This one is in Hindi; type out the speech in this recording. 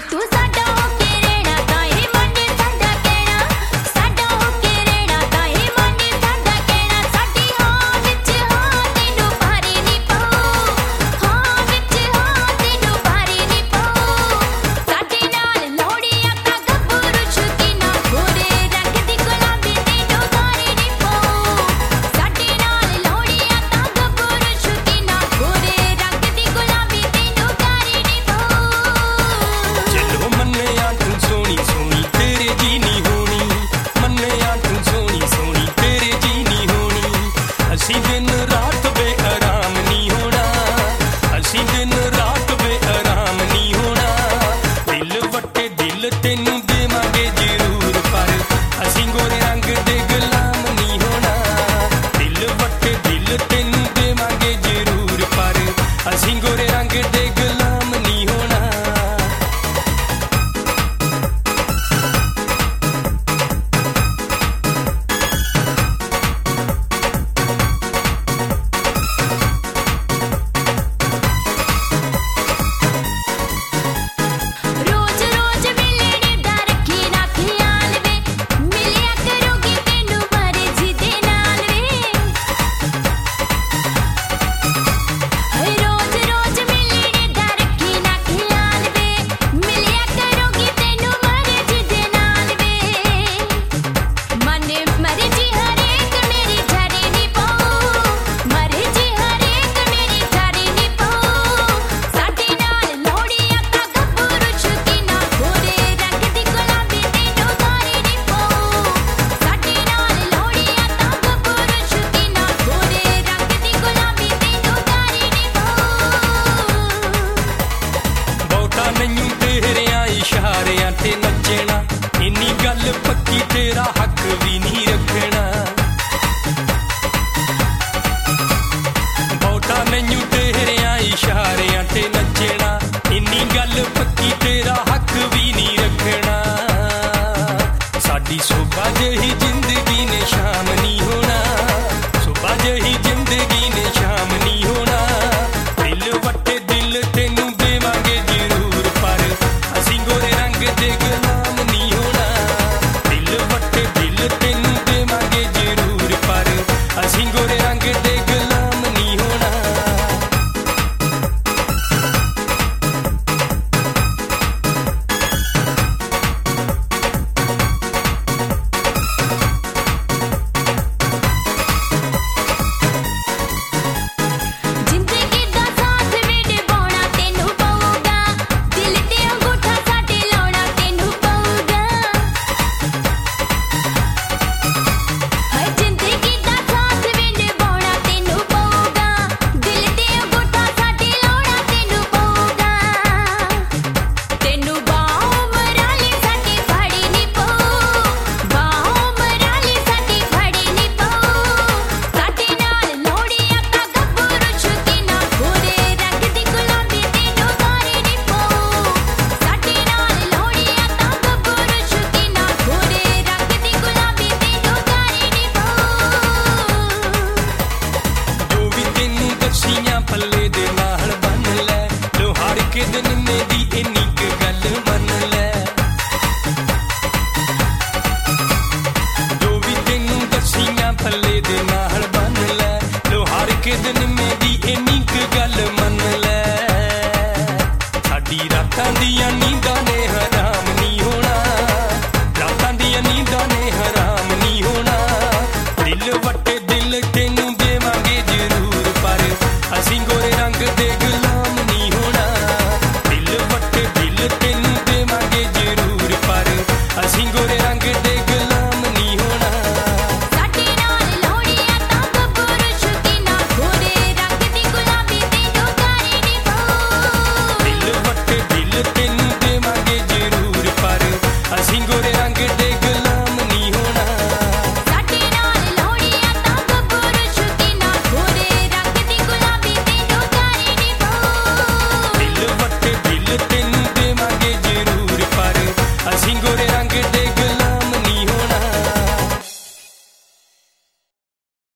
तू साडा होके रहना ताही मन साडा कहना साडा होके रहना ताही मन साडा कहना साडी हां विच हां तेनू भारी नी पाऊ हां विच हां तेनू भारी नी पाऊ साडे नाल लोड़ियां ता गब्बरू शकीना गोरे रंग दी गुलाबी तेनू भारी नी पाऊ साडे नाल लोड़ियां ता गब्बरू शकीना गोरे रंग दी गुलाबी तेनू भारी नी पाऊ चलो मन्निया तू सोनी सोनी तेरे जी नी होनी मन्निया तू सोनी सोनी तेरे जी नी होनी असी दिन रात बेआराम